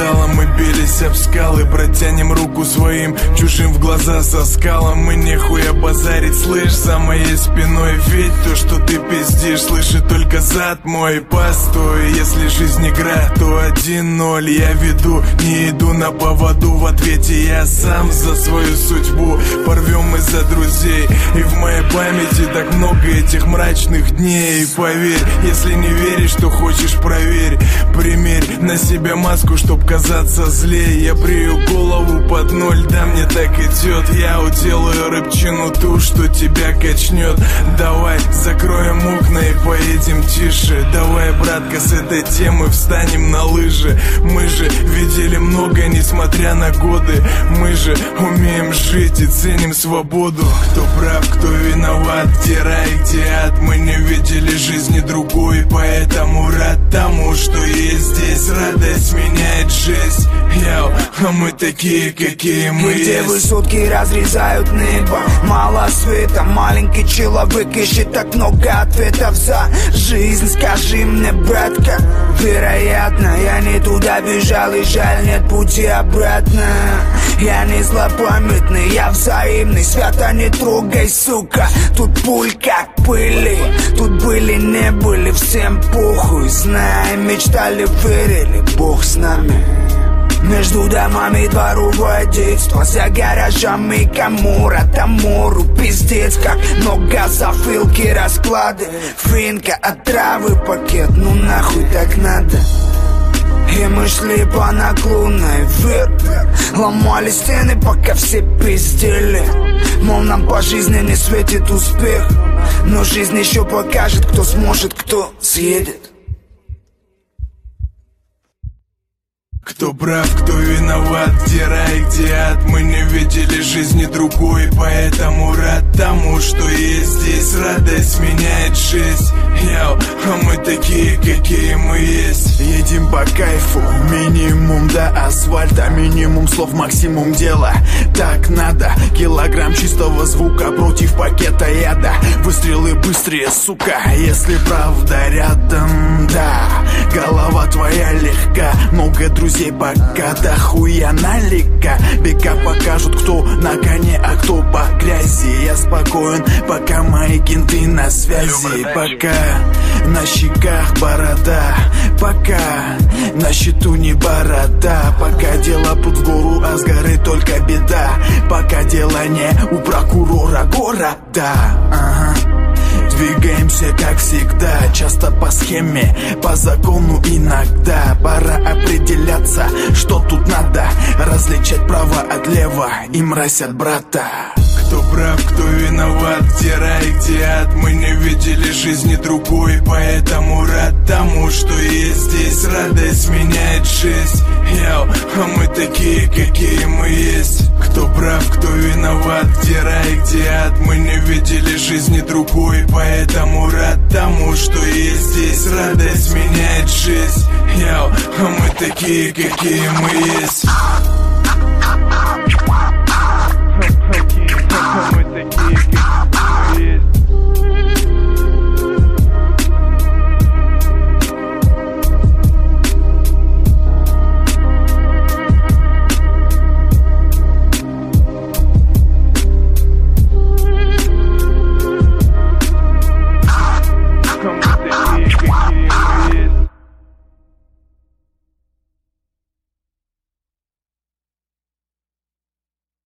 скалам, мы бились об скалы. Протянем руку своим чужим в глаза со скалом. Мы нехуя базарить, слышь, за моей спиной. Ведь то, что ты пиздишь, слышит только зад мой. Постой, если жизнь игра, то 1-0 я веду, не иду на поводу. В ответе я сам за свою судьбу. Порвем мы за друзей, и в моей памяти так много этих мрачных дней. Поверь, если не веришь, то хочешь, проверь. Примерь на себя маску, чтоб казаться злее. Я брию голову под ноль, да мне так идет. Я уделаю рыбчину ту, что тебя качнет. Давай закроем окна и поедем тише. Давай, братка, с этой темы встанем на лыжи. Мы же видели много, несмотря на годы. Мы же умеем жить и ценим свободу. Кто прав, кто виноват, где рай, где ад. Мы не видели жизни другой, поэтому рад тому, что есть здесь. Радость меняет жизнь, йоу, а мы такие, какие мы есть. Где высотки разрезают небо, мало света. Маленький человек ищет так много ответов за жизнь. Скажи мне, братка, вероятно, я не туда бежал и жаль, нет пути обратно. Я не злопамятный, я взаимный. Свято не трогай, сука. Тут пуль как пыли. Тут были, не были, всем похуй. Знаем, мечтали, верили, Бог с нами. Между домами дворовое детство, за гаражами Камура, Тамуру, пиздец, как много зафилки, расклады. Финка, отравы, пакет, ну нахуй так надо. И мы шли по наклонной вверх, ломали стены, пока все пиздели. Мол, нам по жизни не светит успех, но жизнь еще покажет, кто сможет, кто съедет. Кто прав, кто виноват, где рай, где ад. Мы не видели жизни другой, поэтому рад тому, что есть здесь. Радость меняет жизнь, йоу, а мы такие, какие мы есть. Едем по кайфу, минимум до асфальта, минимум слов, максимум дела. Так надо, килограмм чистого звука против пакета яда. Выстрелы быстрее, сука, если правда рядом, да. Голова твоя легка, много друзей, пока дохуя налика. Бега покажут, кто на коне, а кто по грязи. Я спокоен, пока мои кенты на связи. Пока на щеках борода, пока на счету не борода. Пока дело путь в гору, а с горы только беда. Пока дело не у прокурора города, ага. Двигаемся как всегда, часто по схеме, по закону иногда. Пора определяться, что тут надо, различать право от лева и мразь от брата. Кто прав, кто виноват, где рай, где ад. Мы не видели жизни другой, поэтому рад тому, что есть здесь. Радость меняет жизнь, йоу, а мы такие, какие мы есть. Кто прав, кто виноват, где рай, где ад. Мы не видели жизни другой, поэтому рад тому, что есть здесь. Радость меняет жизнь, йоу, а мы такие, какие мы есть.